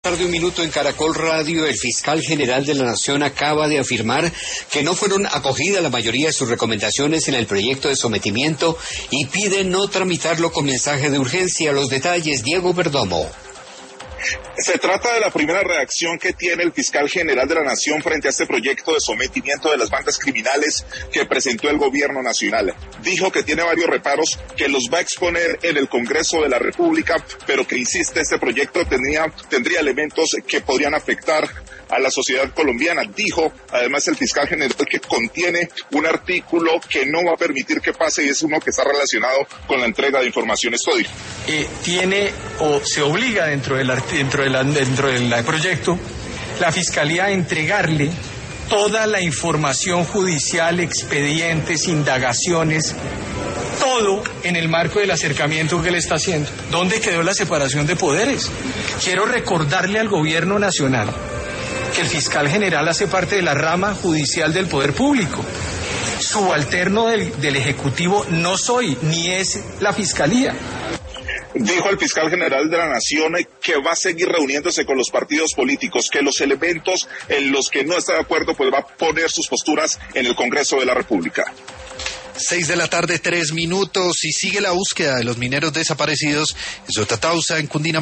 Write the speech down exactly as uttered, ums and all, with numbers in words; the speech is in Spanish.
Tarde un minuto en Caracol Radio, el fiscal general de la Nación acaba de afirmar que no fueron acogidas la mayoría de sus recomendaciones en el proyecto de sometimiento y pide no tramitarlo con mensaje de urgencia. Los detalles, Diego Perdomo. Se trata de la primera reacción que tiene el fiscal general de la Nación frente a este proyecto de sometimiento de las bandas criminales que presentó el gobierno nacional. Dijo que tiene varios reparos, que los va a exponer en el Congreso de la República, pero que insiste, este proyecto tendría, tendría elementos que podrían afectar a la sociedad colombiana. Dijo, además, el fiscal general que contiene un artículo que no va a permitir que pase y es uno que está relacionado con la entrega de información. Esto dijo. Eh, tiene o se obliga dentro del, dentro, de la, dentro del proyecto la Fiscalía a entregarle toda la información judicial, expedientes, indagaciones, todo en el marco del acercamiento que le está haciendo. ¿Dónde quedó la separación de poderes? Quiero recordarle al gobierno nacional que el fiscal general hace parte de la rama judicial del poder público. Subalterno del, del Ejecutivo no soy, ni es la Fiscalía. Dijo el fiscal general de la Nación que va a seguir reuniéndose con los partidos políticos, que los elementos en los que no está de acuerdo, pues va a poner sus posturas en el Congreso de la República. Seis de la tarde, tres minutos, y sigue la búsqueda de los mineros desaparecidos en Sotatausa, en Cundinamarca.